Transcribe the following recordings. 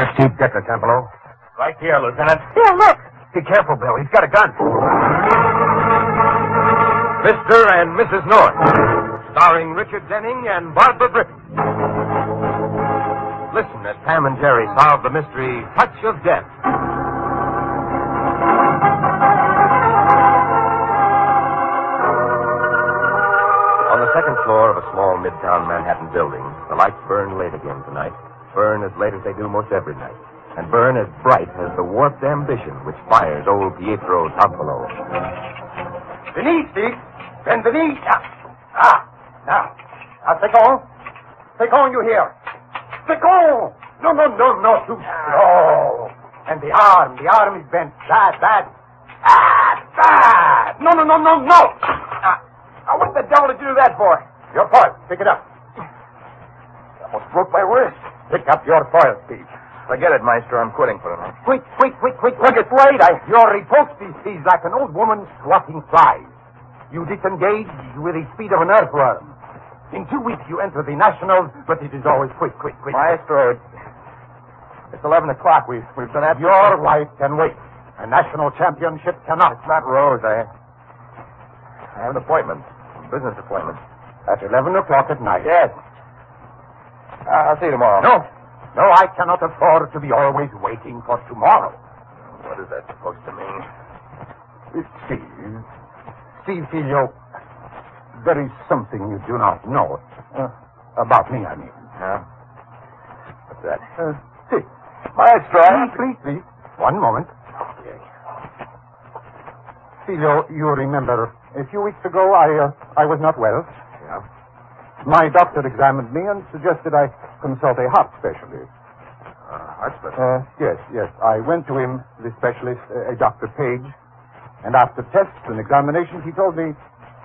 Steve Decker, Tempelo? Right here, Lieutenant. Bill, look. Be careful, Bill. He's got a gun. Mr. and Mrs. North, starring Richard Denning and Barbara Britton. Listen as Pam and Jerry solve the mystery Touch of Death. On the second floor of a small midtown Manhattan building, the lights burn late again tonight. Burn as late as they do most every night. And burn as bright as the warped ambition which fires old Pietro Tampolo. Denise! Benvenuti! Now, Second, you hear? Second! No, too slow. And the arm is bent. Bad. No. What the devil did you do that for? Your foil. Pick it up. Almost broke my wrist. Pick up your foil, Steve. Forget it, Maestro. I'm quitting for tonight. Quick. Look, it's late. You're repulsed, Steve, like an old woman swatting flies. You disengage with the speed of an earthworm. In 2 weeks, you enter the Nationals, but it is always quick. Maestro, it's 11 o'clock. We've been at... Your life can wait. A national championship cannot. It's not Rose. I have an appointment. A business appointment. At 11 o'clock at night. Yes. I'll see you tomorrow. No, I cannot afford to be always waiting for tomorrow. What is that supposed to mean? Steve, Filio, there is something you do not know. About me, I mean. Yeah? What's that? See. Maestro. Please. One moment. Okay. Filio, you remember, a few weeks ago, I was not well. Yeah? My doctor examined me and suggested I consult a heart specialist. Heart specialist? Yes. I went to him, the specialist, a Dr. Page, and after tests and examinations, he told me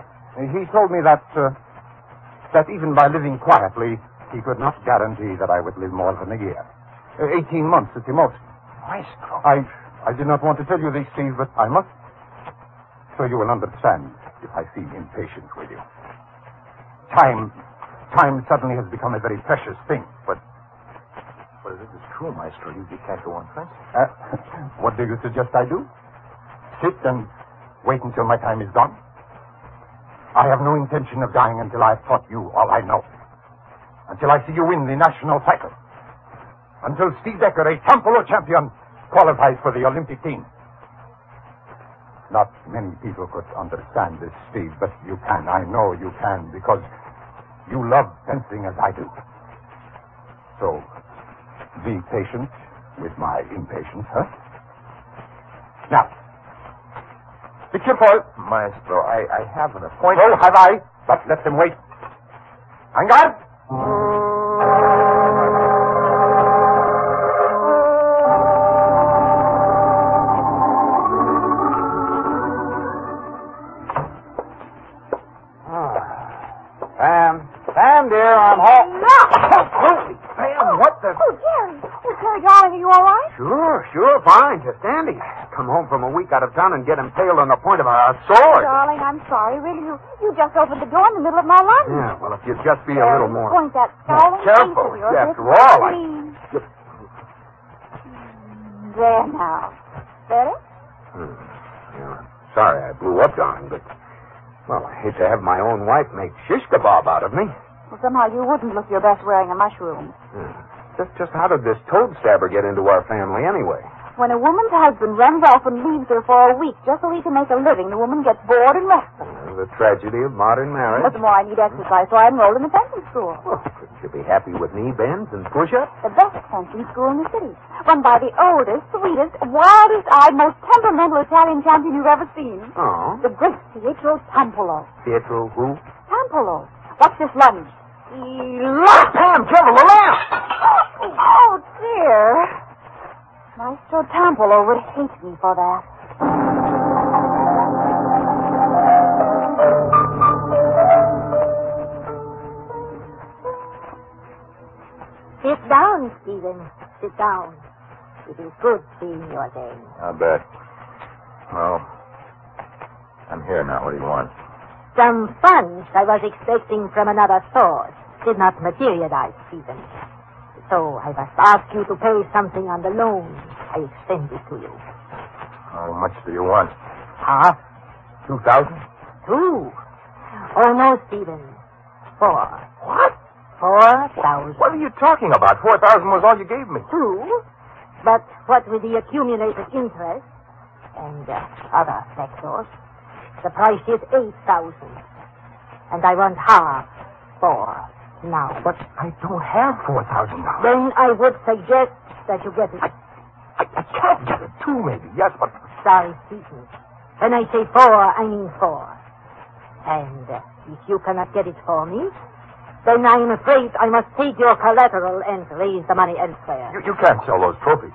that even by living quietly, he could not guarantee that I would live more than a year. 18 months at the most. Maestro. I did not want to tell you this, Steve, but I must. So you will understand if I seem impatient with you. Time suddenly has become a very precious thing, but... What is this? It's true, Maestro. You can't go on fencing. What do you suggest I do? Sit and wait until my time is gone? I have no intention of dying until I've taught you all I know. Until I see you win the national title. Until Steve Decker, a Tampolo champion, qualifies for the Olympic team. Not many people could understand this, Steve, but you can. I know you can, because you love fencing as I do. So, be patient with my impatience, huh? Now, pick your foil. Maestro, I have an appointment. So have I, but let them wait. En garde! Pam, dear, I'm home. No! Holy, Pam, what the... Oh, Jerry. Oh, Jerry, darling, are you all right? Sure, fine. Just standing. Come home from a week out of town and get impaled on the point of a sword. Darling, I'm sorry. Really, you just opened the door in the middle of my lunch. Yeah, well, if you'd just be a little more... Point that scowling careful. face of yours. After all, Please. There now. Better? Yeah, sorry I blew up, darling, but... Well, I hate to have my own wife make shish kebab out of me. Well, somehow you wouldn't look your best wearing a mushroom. Just how did this toad stabber get into our family anyway? When a woman's husband runs off and leaves her for a week just so he can make a living, the woman gets bored and restless. The tragedy of modern marriage. But the more I need exercise, so I enrolled in the fencing school. Well, couldn't you be happy with knee bends and push-ups? The best fencing school in the city. Run by the oldest, sweetest, wildest-eyed, most temperamental Italian champion you've ever seen. Oh? The great Pietro Tampolo. Pietro who? Tampolo. Watch this lunge. Pam, trouble, the lamp! Oh, dear. Maestro Tampolo would hate me for that. Sit down, Stephen. Sit down. It is good seeing you again. I bet. Well, I'm here now. What do you want? Some funds I was expecting from another source did not materialize, Stephen. So I must ask you to pay something on the loan I extended to you. How much do you want? Half? 2,000? 2. Oh, no, Stephen. 4. What? 4,000. What are you talking about? 4,000 was all you gave me. 2. But what with the accumulated interest and other factors, the price is 8,000. And I want half for now. But I don't have $4,000. Then I would suggest that you get it. I can't get it. 2 maybe, yes, but... Sorry, Stephen. When I say 4, I mean 4. And if you cannot get it for me, then I am afraid I must take your collateral and raise the money elsewhere. You can't sell those trophies.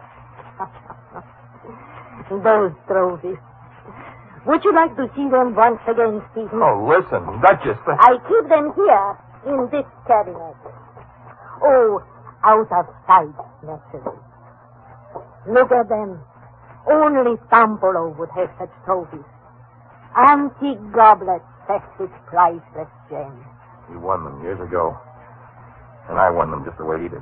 Those trophies. Would you like to see them once again, Stephen? Oh, listen, Duchess. I keep them here in this cabinet. Oh, out of sight, naturally. Look at them. Only Tampolo would have such trophies. Antique goblets set with priceless gems. He won them years ago. And I won them just the way he did.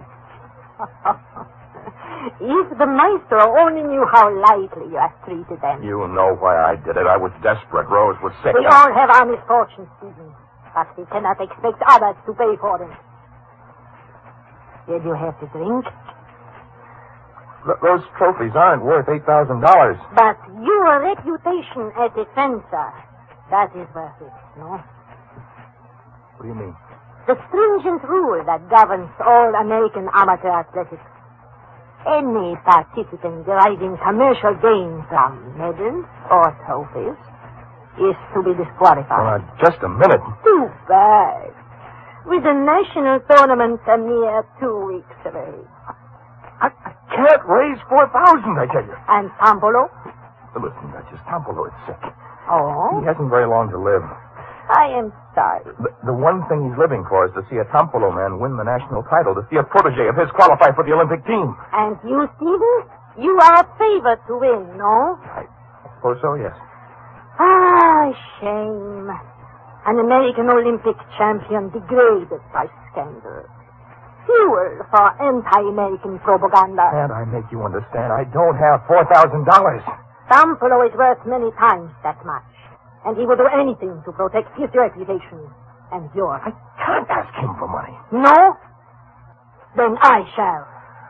If the maestro only knew how lightly you have treated them. You know why I did it. I was desperate. Rose was sick. We all have our misfortunes, Stephen. But we cannot expect others to pay for them. Did you have to drink? Those trophies aren't worth $8,000. But your reputation as a fencer, that is worth it, no? What do you mean? The stringent rule that governs all American amateur athletics. Any participant deriving commercial gain from medals or trophies is to be disqualified. Just a minute. Too bad. With the national tournament a mere 2 weeks away. I can't raise 4,000, I tell you. And Tampolo? Listen, Duchess, Tampolo is sick. Oh? He hasn't very long to live. I am sorry. The one thing he's living for is to see a Tampolo man win the national title, to see a protege of his qualify for the Olympic team. And you, Stephen? You are favored to win, no? I suppose so, yes. Ah, shame. An American Olympic champion degraded by scandal. Fuel for anti-American propaganda. Can't I make you understand? I don't have $4,000. Tampolo is worth many times that much. And he will do anything to protect his reputation and yours. I can't ask him for money. No? Then I shall.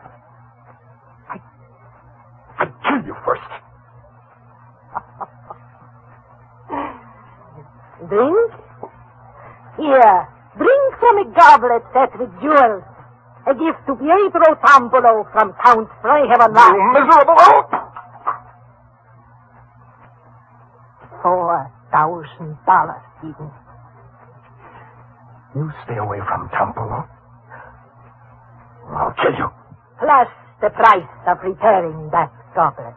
I'd kill you first. Drink? Here, drink from a goblet set with jewels. A gift to Pietro Tampolo from Count Freihaven. You miserable! $4,000, Stephen. You stay away from Tampolo, or I'll kill you. Plus the price of repairing that goblet.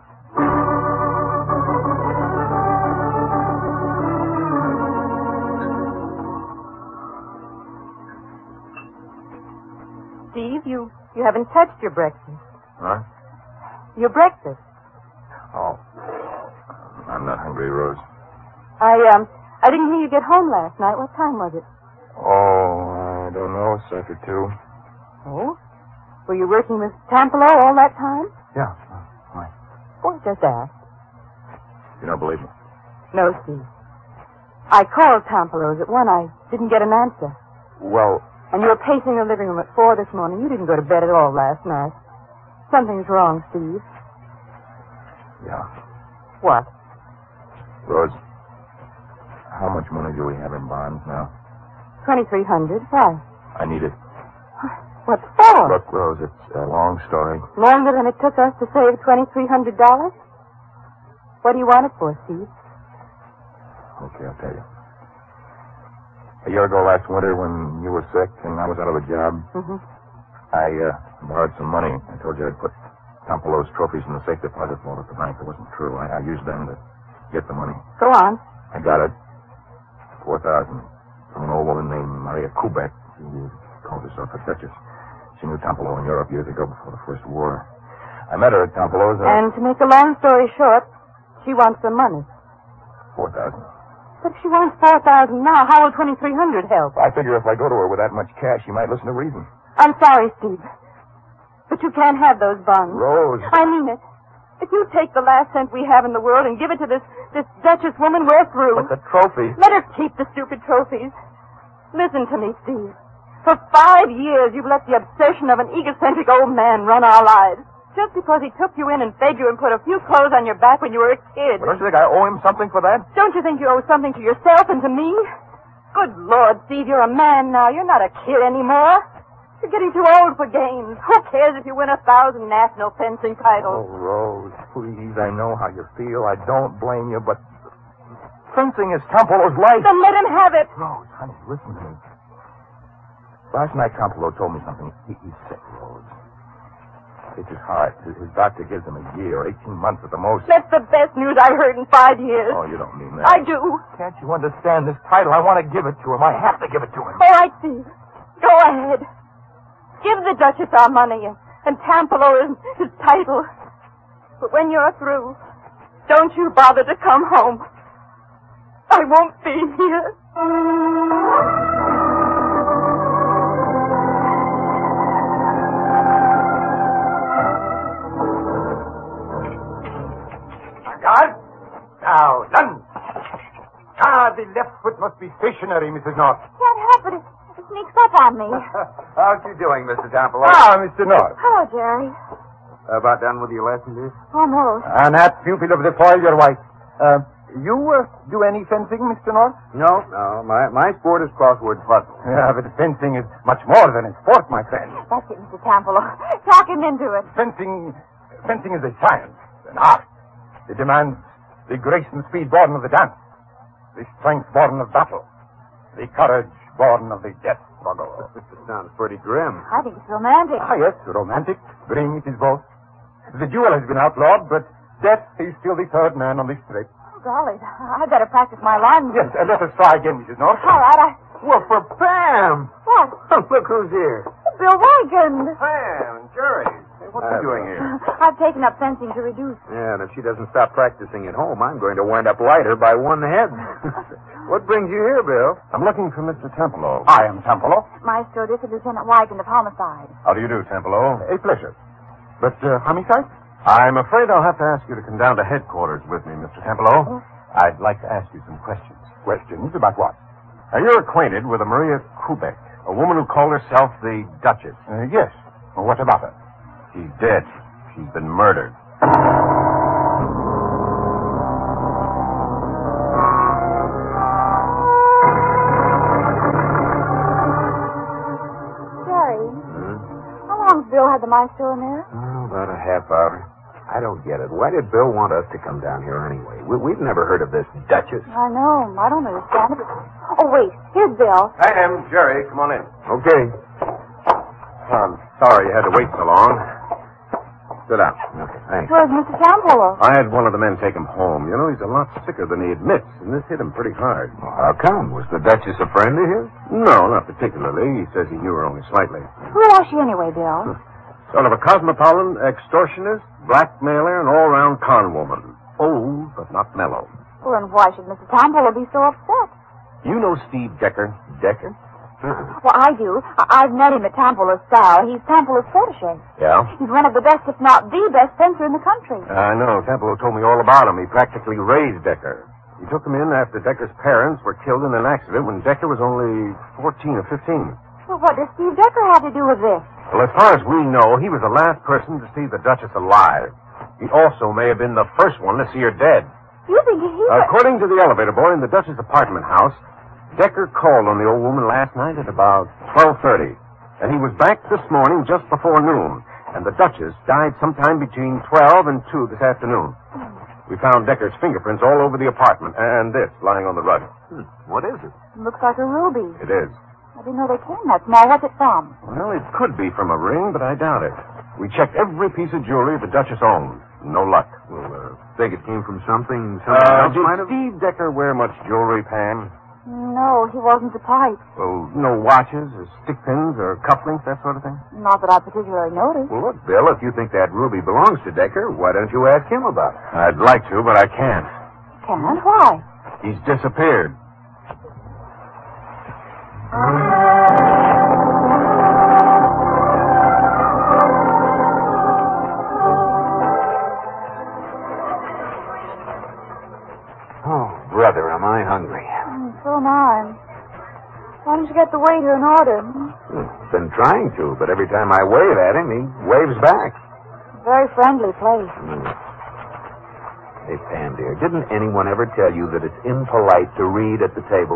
Steve, you haven't touched your breakfast. Huh? Your breakfast. Oh. I'm not hungry, Rose. I didn't hear you get home last night. What time was it? Oh, I don't know. It's after 2. Oh? Were you working with Tampolo all that time? Yeah. Why? Well, just asked. You don't believe me? No, Steve. I called Tampolo's at 1. I didn't get an answer. Well... And you were pacing the living room at 4 this morning. You didn't go to bed at all last night. Something's wrong, Steve. Yeah. What? Rose, how much money do we have in bonds now? $2,300. Why? I need it. What for? Look, Rose, it's a long story. Longer than it took us to save $2,300? What do you want it for, Steve? Okay, I'll tell you. A year ago last winter when you were sick and I was out of a job, I borrowed some money. I told you I'd put Tampolo's trophies in the safe deposit vault at the bank. It wasn't true. I used them to get the money. Go on. I got it. 4,000 from an old woman named Maria Kubek. She called herself a duchess. She knew Tampolo in Europe years ago before the First War. I met her at Tampolo's. And to make a long story short, she wants the money. 4,000. But if she wants 4,000 now, how will 2,300 help? I figure if I go to her with that much cash, she might listen to reason. I'm sorry, Steve. But you can't have those buns. Rose. I mean it. If you take the last cent we have in the world and give it to this Duchess woman, we're through. But the trophy. Let her keep the stupid trophies. Listen to me, Steve. For 5 years, you've let the obsession of an egocentric old man run our lives. Just because he took you in and fed you and put a few clothes on your back when you were a kid. Don't you think I owe him something for that? Don't you think you owe something to yourself and to me? Good Lord, Steve, you're a man now. You're not a kid anymore. You're getting too old for games. Who cares if you win 1,000 national fencing titles? Oh, Rose, please, I know how you feel. I don't blame you, but fencing is Campolo's life. Then let him have it. Rose, honey, listen to me. Last night, Campolo told me something. He's sick, Rose. It's his heart. His doctor gives him a year, 18 months at the most. That's the best news I've heard in 5 years. Oh, you don't mean that. I do. Can't you understand this title? I want to give it to him. I have to give it to him. All right, Steve. Go ahead. Give the Duchess our money and Campolo his title. But when you're through, don't you bother to come home. I won't be here. Guard. Now, done. The left foot must be stationary, Mrs. North. Can't help it. It sneaks up on me. How's you doing, Mr. Campolo? Mr. North. Hello, Jerry. About done with your lessons, is? Almost. That pupil of the foil, your wife. You do any fencing, Mr. North? No. My sport is crossword puzzle. Yeah, but fencing is much more than a sport, my friend. That's it, Mr. Campolo. Talk him into it. Fencing is a science, an art. It demands the grace and speed born of the dance, the strength born of battle, the courage born of the death struggle. Sounds pretty grim. I think it's romantic. Yes, romantic. Grim it is both. The duel has been outlawed, but death is still the third man on the stretch. Oh, golly, I'd better practice my lines. Yes, let us try again, Mrs. North. All right, Well, for Pam! What? Look who's here. Bill Wiegand. Pam, Jerry. Hey, what are you doing here? I've taken up fencing to reduce. Yeah, and if she doesn't stop practicing at home, I'm going to wind up lighter by one head. What brings you here, Bill? I'm looking for Mr. Tempolo. I am Campolo. Maestro, this is Lieutenant Wiegand of Homicide. How do you do, Tempolo? A pleasure. But, homicide? I'm afraid I'll have to ask you to come down to headquarters with me, Mr. Tempolo. I'd like to ask you some questions. Questions about what? Are you acquainted with a Maria Kubek, a woman who called herself the Duchess? Yes. Well, what about her? She's dead. She's been murdered. Jerry, how long's Bill had the Maestro in there? Oh, about a half hour. I don't get it. Why did Bill want us to come down here anyway? We've never heard of this Duchess. I know. I don't understand it. Oh, wait. Here's Bill. Hi, Em. Jerry, come on in. Okay. I'm sorry you had to wait so long. Sit down. Okay, thanks. Where's Mr. Campolo? I had one of the men take him home. You know, he's a lot sicker than he admits, and this hit him pretty hard. Well, how come? Was the Duchess a friend of his? No, not particularly. He says he knew her only slightly. Who was she anyway, Bill? Sort of a cosmopolitan, extortionist, blackmailer, and all-round con woman. Old, but not mellow. Well, then why should Mr. Campolo be so upset? You know Steve Decker? Decker? Well, I do. I've met him at Campolo's style. He's Campolo's protege. Yeah? He's one of the best, if not the best, fencer in the country. I know. Campolo told me all about him. He practically raised Decker. He took him in after Decker's parents were killed in an accident when Decker was only 14 or 15. Well, what does Steve Decker have to do with this? Well, as far as we know, he was the last person to see the Duchess alive. He also may have been the first one to see her dead. You think he... According to the elevator boy in the Duchess apartment house, Decker called on the old woman last night at about 12:30. And he was back this morning just before noon. And the Duchess died sometime between 12 and 2 this afternoon. We found Decker's fingerprints all over the apartment, and this lying on the rug. What is it? Looks like a ruby. It is. I didn't know they came that small. What's it from? Well, it could be from a ring, but I doubt it. We checked every piece of jewelry the Duchess owned. No luck. Well, think it came from something else Did might have... Steve Decker wear much jewelry, Pam? No, he wasn't the type. Well, no watches or stick pins or cufflinks, that sort of thing? Not that I particularly noticed. Well, look, Bill, if you think that ruby belongs to Decker, why don't you ask him about it? I'd like to, but I can't. Can't? Why? He's disappeared. So am I. Why don't you get the waiter an order? Been trying to, but every time I wave at him, he waves back. Very friendly place. Hey, Pam, dear, didn't anyone ever tell you that it's impolite to read at the table?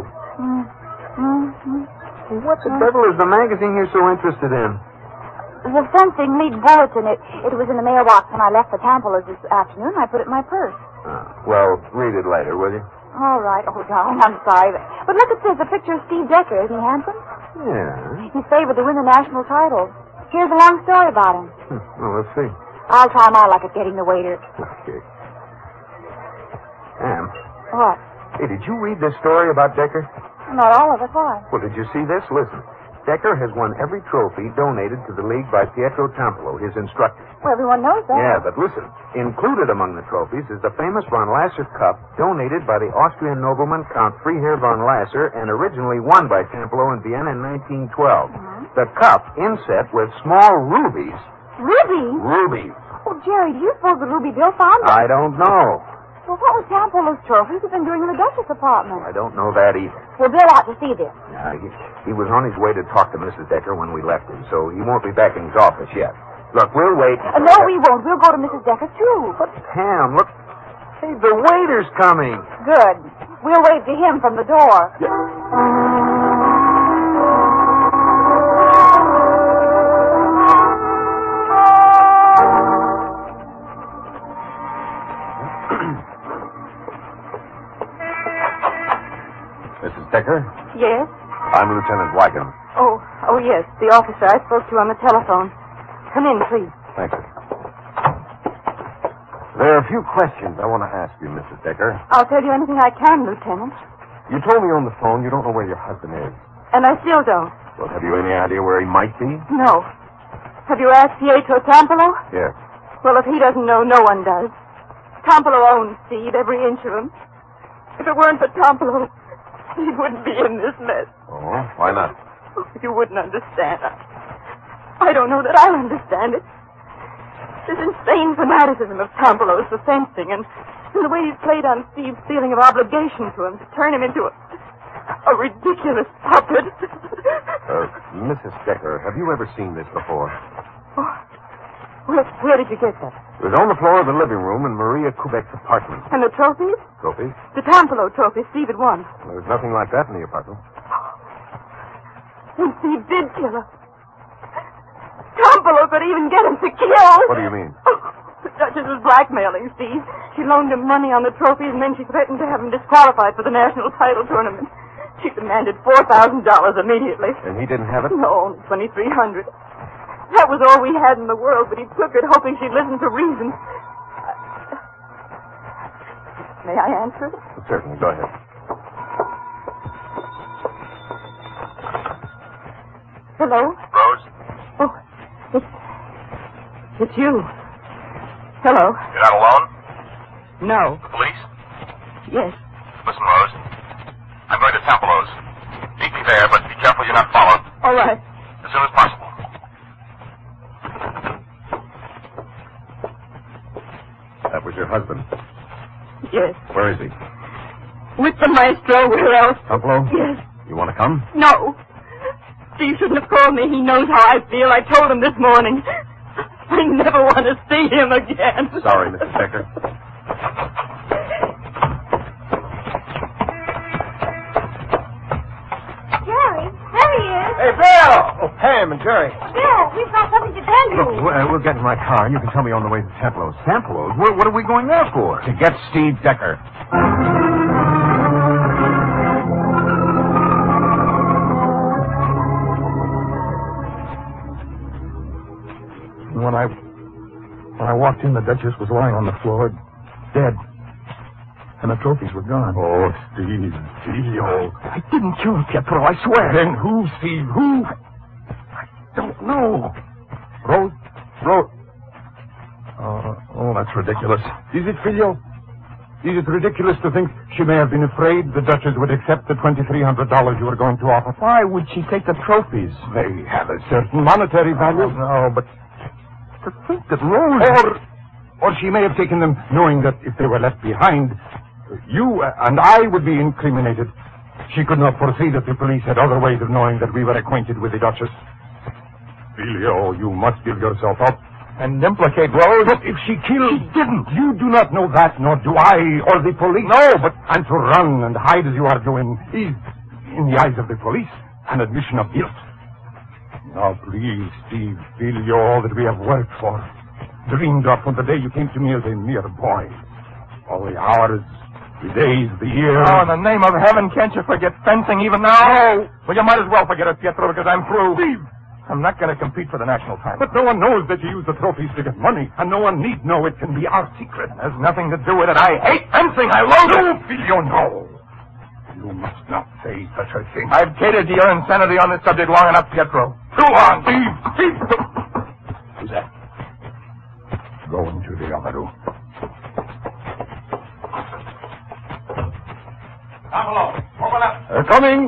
What the devil is the magazine you're so interested in? The fencing league bulletin. It was in the mailbox when I left for Tampalo's this afternoon. I put it in my purse. Well, read it later, will you? All right. Oh, darling, I'm sorry. But look at this, a picture of Steve Decker. Isn't he handsome? Yeah. He's favored to win the national title. Here's a long story about him. Well, let's see. I'll try my luck at getting the waiter. Okay. Pam. What? Hey, did you read this story about Decker? Not all of it. Why? Well, did you see this? Listen. Decker has won every trophy donated to the league by Pietro Tampalo, his instructor. Well, everyone knows that. Yeah, but listen. Included among the trophies is the famous von Lasser Cup, donated by the Austrian nobleman Count Freiherr von Lasser and originally won by Tampalo in Vienna in 1912. The cup inset with small rubies. Rubies? Rubies. Oh, Jerry, do you suppose the Ruby Bill found them? I don't know. Well, what was Tampalo's trophies he's been doing in the Duchess apartment? I don't know that either. Well, Bill ought to see this. He was on his way to talk to Mrs. Decker when we left him, so he won't be back in his office yet. Look, we'll wait. No, we won't. We'll go to Mrs. Decker, too. But, Pam, look. Hey, the waiter's coming. Good. We'll wave to him from the door. Mrs. Decker? Yes? I'm Lieutenant Wygant. Oh, yes. The officer I spoke to on the telephone. Come in, please. Thank you. There are a few questions I want to ask you, Mrs. Decker. I'll tell you anything I can, Lieutenant. You told me on the phone you don't know where your husband is. And I still don't. Well, have you any idea where he might be? No. Have you asked Pietro Tampalo? Yes. Well, if he doesn't know, no one does. Tampalo owns Steve, every inch of him. If it weren't for Tampalo, he wouldn't be in this mess. Oh, why not? You wouldn't understand. I don't know that I'll understand it. This insane fanaticism of Tampalo's for fencing and the way he's played on Steve's feeling of obligation to him to turn him into a ridiculous puppet. Mrs. Decker, have you ever seen this before? Where did you get that? It was on the floor of the living room in Maria Kubek's apartment. And the trophies? Trophies? The Tampalo trophy Steve had won. There was nothing like that in the apartment. And Steve did kill her. Tampalo could even get him to kill. What do you mean? The Duchess was blackmailing Steve. She loaned him money on the trophies, and then she threatened to have him disqualified for the national title tournament. She demanded $4,000 immediately. And he didn't have it? No, only $2,300. That was all we had in the world, but he took it, hoping she'd listen to reason. May I answer it? Certainly. Go ahead. Hello? Rose? Oh, it's you. Hello? You're not alone? No. The police? Yes. Listen, Rose. I'm going to Tampalo's. Meet me there, but be careful you're not followed. All right. As soon as possible. That was your husband. Yes. Where is he? With the maestro. Where else? Tampalo? Yes. You want to come? No. Steve shouldn't have called me. He knows how I feel. I told him this morning. I never want to see him again. Sorry, Mrs. Decker. Jerry, there he is. Hey, Bill! Oh, Pam and Jerry. Yeah, we've got something to tell you. Look, we'll get in my car. You can tell me on the way to Tampalo's. Tampalo's? What are we going there for? To get Steve Decker. When I walked in, the Duchess was lying on the floor, dead. And the trophies were gone. Oh, Steve. I didn't kill him, Pietro, I swear. Then who, Steve? Who? I don't know. Rose? Oh, that's ridiculous. Is it, Filio? Is it ridiculous to think she may have been afraid the Duchess would accept the $2,300 you were going to offer? Why would she take the trophies? They have a certain monetary value. No, but to think that Rose... Or she may have taken them knowing that if they were left behind, you and I would be incriminated. She could not foresee that the police had other ways of knowing that we were acquainted with the Duchess. Filio, you must give yourself up. And implicate Rose? But if she killed... She didn't. You do not know that, nor do I, or the police. No, but... And to run and hide as you are doing is, in the eyes of the police, an admission of guilt. Now, please, Steve, Filio, all that we have worked for, dreamed of from the day you came to me as a mere boy. All the hours, the days, the years... Oh, in the name of heaven, can't you forget fencing even now? No. Well, you might as well forget it, Pietro, because I'm through. Steve! I'm not going to compete for the national title. But no one knows that you use the trophies to get money, and no one need know. It can be our secret. It has nothing to do with it. I hate fencing. I loathe it. No, Filio, no. You must not say such a thing. I've catered to your insanity on this subject long enough, Pietro. Too long. Steve! Who's that? Go into the other room. Buffalo, open up. They're coming.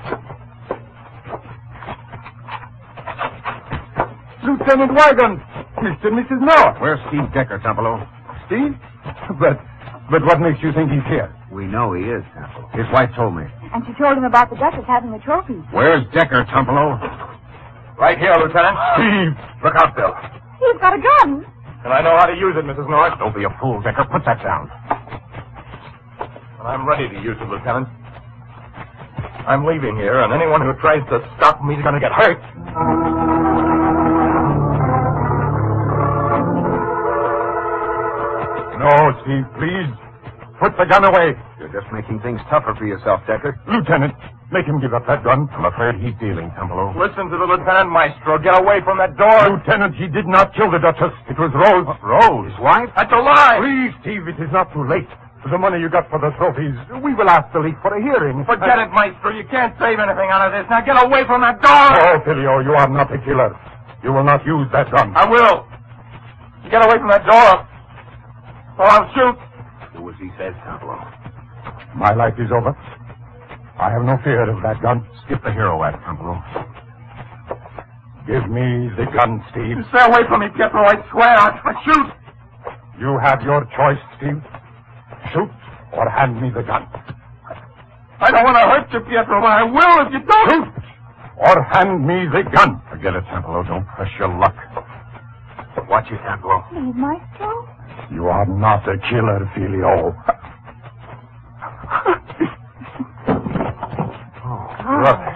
Lieutenant Wagon, Mr. and Mrs. North. Where's Steve Decker, Tampolo? Steve? But what makes you think he's here? We know he is, Tampolo. His wife told me. And she told him about the Duchess having the trophies. Where's Decker, Tampolo? Right here, Lieutenant. Steve! Look out, Bill. He's got a gun. And I know how to use it, Mrs. North. Don't be a fool, Decker. Put that down. And I'm ready to use it, Lieutenant. I'm leaving here, and anyone who tries to stop me is going to get hurt. No, Steve, please. Put the gun away. You're just making things tougher for yourself, Decker. Lieutenant, make him give up that gun. I'm afraid he's dealing, Tampolo. Listen to the Lieutenant Maestro. Get away from that door. Lieutenant, he did not kill the Duchess. It was Rose. Rose? His wife? That's a lie. Please, Steve, it is not too late. The money you got for the trophies, we will ask the league for a hearing. Forget it, Maestro. You can't save anything out of this. Now get away from that door. Oh, Filio, you are not a killer. You will not use that gun. I will. You get away from that door, or I'll shoot. Do as he says, Tampolo. My life is over. I have no fear of that gun. Skip the hero act, Tampolo. Give me the gun, Steve. You stay away from me, Pietro. I swear. I'll shoot. You have your choice, Steve. Shoot or hand me the gun. I don't want to hurt you, Pietro, but I will if you don't. Shoot or hand me the gun. Forget it, Tampolo. Don't press your luck. Watch it, Tampolo. Please, Maestro. You are not a killer, Filio. Brother.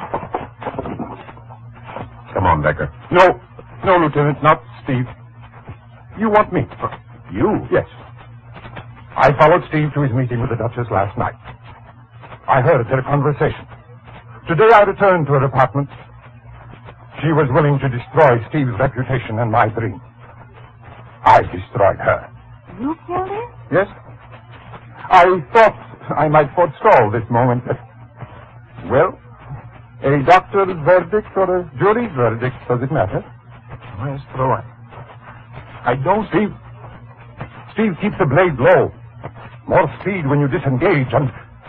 Come on, Decker. No, Lieutenant, not Steve. You want me? You? Yes. I followed Steve to his meeting with the Duchess last night. I heard their conversation. Today I returned to her apartment. She was willing to destroy Steve's reputation and my dream. I destroyed her. You killed her? Yes? I thought I might forestall this moment, but... Well, a doctor's verdict or a jury's verdict, does it matter? Maestro, I don't... Steve, keep the blade low. More speed when you disengage and...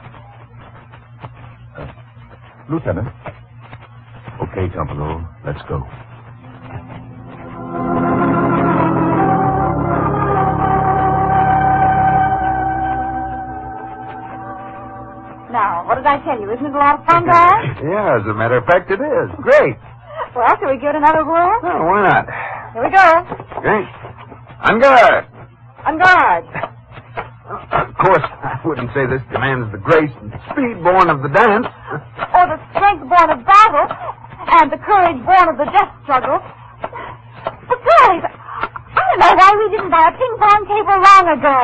Lieutenant. Okay, Tampolo. Let's go. Now, what did I tell you? Isn't it a lot of fun, Dad? Yeah, as a matter of fact, it is. Great. Well, shall we give it another whirl? Oh, why not? Here we go. Great. On guard. On guard. Of course, I wouldn't say this demands the grace and speed born of the dance. Or the strength born of battle, and the courage born of the death struggle. Besides, I don't know why we didn't buy a ping-pong table long ago.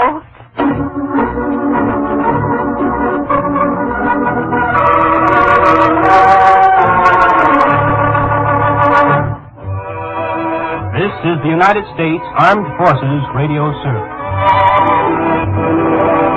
This is the United States Armed Forces Radio Service.